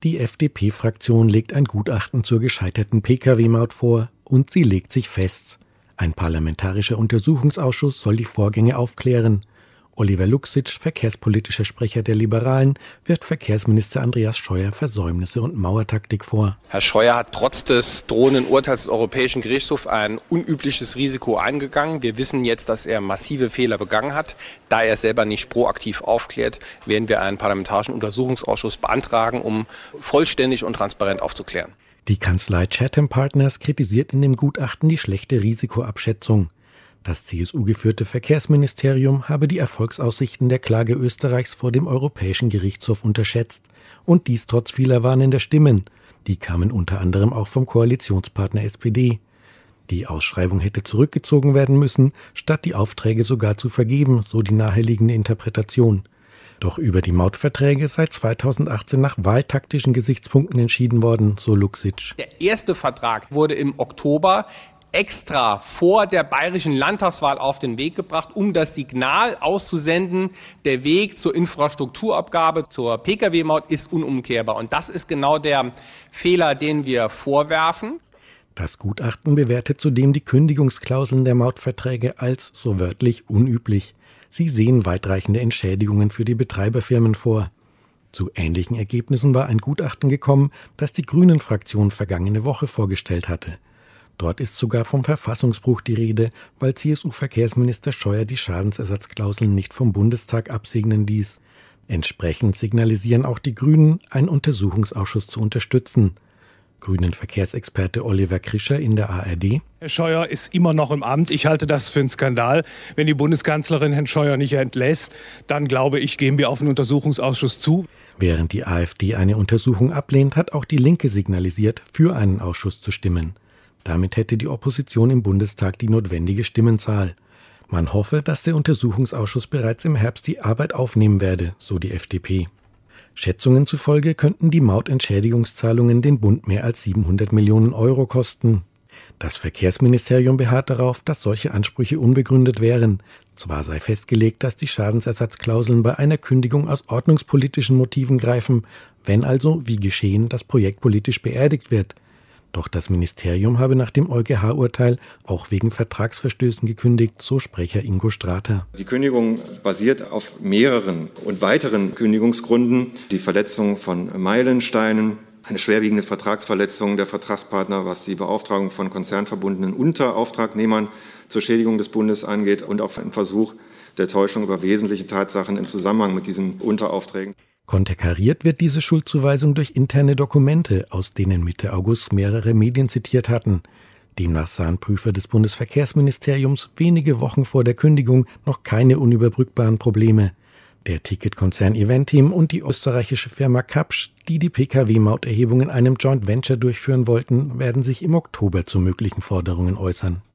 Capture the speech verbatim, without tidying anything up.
Die F D P-Fraktion legt ein Gutachten zur gescheiterten Pkw-Maut vor und sie legt sich fest. Ein parlamentarischer Untersuchungsausschuss soll die Vorgänge aufklären. Oliver Luxic, verkehrspolitischer Sprecher der Liberalen, wirft Verkehrsminister Andreas Scheuer Versäumnisse und Mauertaktik vor. Herr Scheuer hat trotz des drohenden Urteils des Europäischen Gerichtshofs ein unübliches Risiko eingegangen. Wir wissen jetzt, dass er massive Fehler begangen hat. Da er selber nicht proaktiv aufklärt, werden wir einen parlamentarischen Untersuchungsausschuss beantragen, um vollständig und transparent aufzuklären. Die Kanzlei Chatham Partners kritisiert in dem Gutachten die schlechte Risikoabschätzung. Das C S U-geführte Verkehrsministerium habe die Erfolgsaussichten der Klage Österreichs vor dem Europäischen Gerichtshof unterschätzt. Und dies trotz vieler warnender Stimmen. Die kamen unter anderem auch vom Koalitionspartner S P D. Die Ausschreibung hätte zurückgezogen werden müssen, statt die Aufträge sogar zu vergeben, so die naheliegende Interpretation. Doch über die Mautverträge sei zweitausendachtzehn nach wahltaktischen Gesichtspunkten entschieden worden, so Luxic. Der erste Vertrag wurde im Oktober extra vor der bayerischen Landtagswahl auf den Weg gebracht, um das Signal auszusenden, der Weg zur Infrastrukturabgabe, zur Pkw-Maut ist unumkehrbar. Und das ist genau der Fehler, den wir vorwerfen. Das Gutachten bewertet zudem die Kündigungsklauseln der Mautverträge als, so wörtlich, unüblich. Sie sehen weitreichende Entschädigungen für die Betreiberfirmen vor. Zu ähnlichen Ergebnissen war ein Gutachten gekommen, das die Grünen-Fraktion vergangene Woche vorgestellt hatte. Dort ist sogar vom Verfassungsbruch die Rede, weil C S U-Verkehrsminister Scheuer die Schadensersatzklauseln nicht vom Bundestag absegnen ließ. Entsprechend signalisieren auch die Grünen, einen Untersuchungsausschuss zu unterstützen. Grünen-Verkehrsexperte Oliver Krischer in der A R D. Herr Scheuer ist immer noch im Amt. Ich halte das für einen Skandal. Wenn die Bundeskanzlerin Herrn Scheuer nicht entlässt, dann glaube ich, gehen wir auf einen Untersuchungsausschuss zu. Während die AfD eine Untersuchung ablehnt, hat auch die Linke signalisiert, für einen Ausschuss zu stimmen. Damit hätte die Opposition im Bundestag die notwendige Stimmenzahl. Man hoffe, dass der Untersuchungsausschuss bereits im Herbst die Arbeit aufnehmen werde, so die F D P. Schätzungen zufolge könnten die Mautentschädigungszahlungen den Bund mehr als siebenhundert Millionen Euro kosten. Das Verkehrsministerium beharrt darauf, dass solche Ansprüche unbegründet wären. Zwar sei festgelegt, dass die Schadensersatzklauseln bei einer Kündigung aus ordnungspolitischen Motiven greifen, wenn also, wie geschehen, das Projekt politisch beerdigt wird. Doch das Ministerium habe nach dem EuGH-Urteil auch wegen Vertragsverstößen gekündigt, so Sprecher Ingo Strater. Die Kündigung basiert auf mehreren und weiteren Kündigungsgründen. Die Verletzung von Meilensteinen, eine schwerwiegende Vertragsverletzung der Vertragspartner, was die Beauftragung von konzernverbundenen Unterauftragnehmern zur Schädigung des Bundes angeht und auch ein Versuch der Täuschung über wesentliche Tatsachen im Zusammenhang mit diesen Unteraufträgen. Konterkariert wird diese Schuldzuweisung durch interne Dokumente, aus denen Mitte August mehrere Medien zitiert hatten. Demnach sahen Prüfer des Bundesverkehrsministeriums wenige Wochen vor der Kündigung noch keine unüberbrückbaren Probleme. Der Ticketkonzern Eventim und die österreichische Firma Kapsch, die die Pkw-Mauterhebung in einem Joint Venture durchführen wollten, werden sich im Oktober zu möglichen Forderungen äußern.